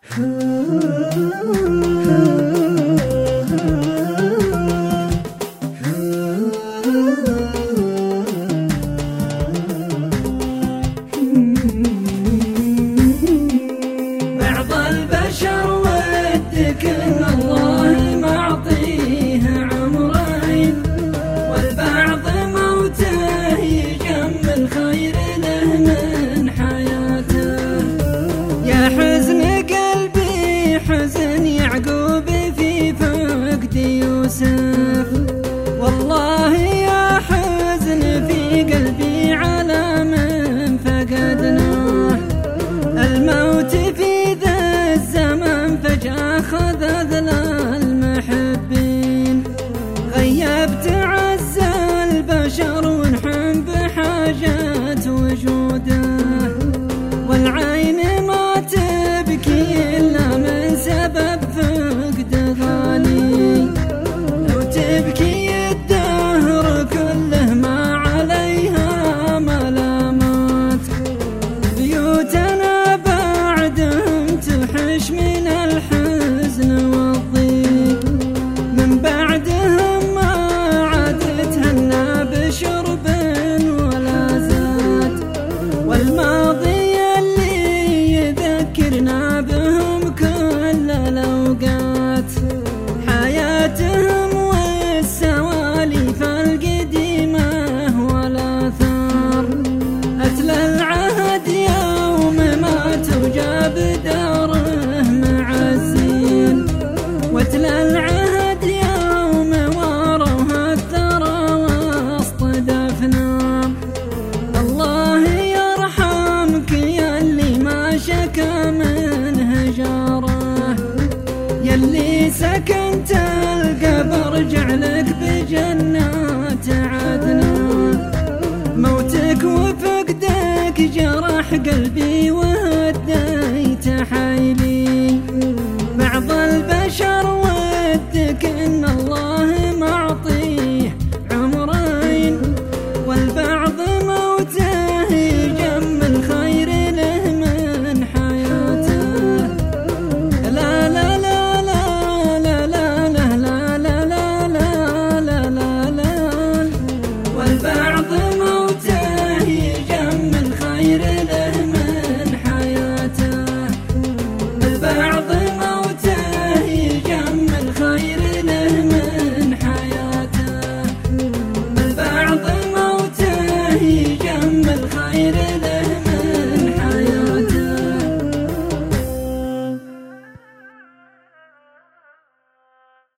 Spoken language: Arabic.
بعض البشر ودك ان الله معطيه عمرين، والبعض موته يجمل خير له من حياته. يا حزن قلبي حزن يعقوب في فقد يوسف، والله يا حزن في قلبي على من فقدناه. الموت في ذا الزمن فجأة خذ ذل المحبين، غيبت عز البشر ونحن بحاجة وجوده. والعين ما تبكي إلا من سبب فقد غالي، لو تبكي الدهر كله ما عليها ملامات. بيوتنا بعدهم تحش من الحزن والضيق، من بعدهم ما عاد تهنى بشرب ولا زاد. والماضي اللي يذكرنا بهم كل الأوقات، حياتهم والسواليف القديمة والآثار. أتلى العهد يوم مات وجاب داره معزين، وأتلى العهد يوم واروها الثرى وسط دفنام. الله يرحمك يلي ما شكى من هجاره، يلي سكنت القبر جعلك بجنات عدنان. موتك وفقدك جرح قلبي وهديت حيلي. بعض البشر ودك ان الله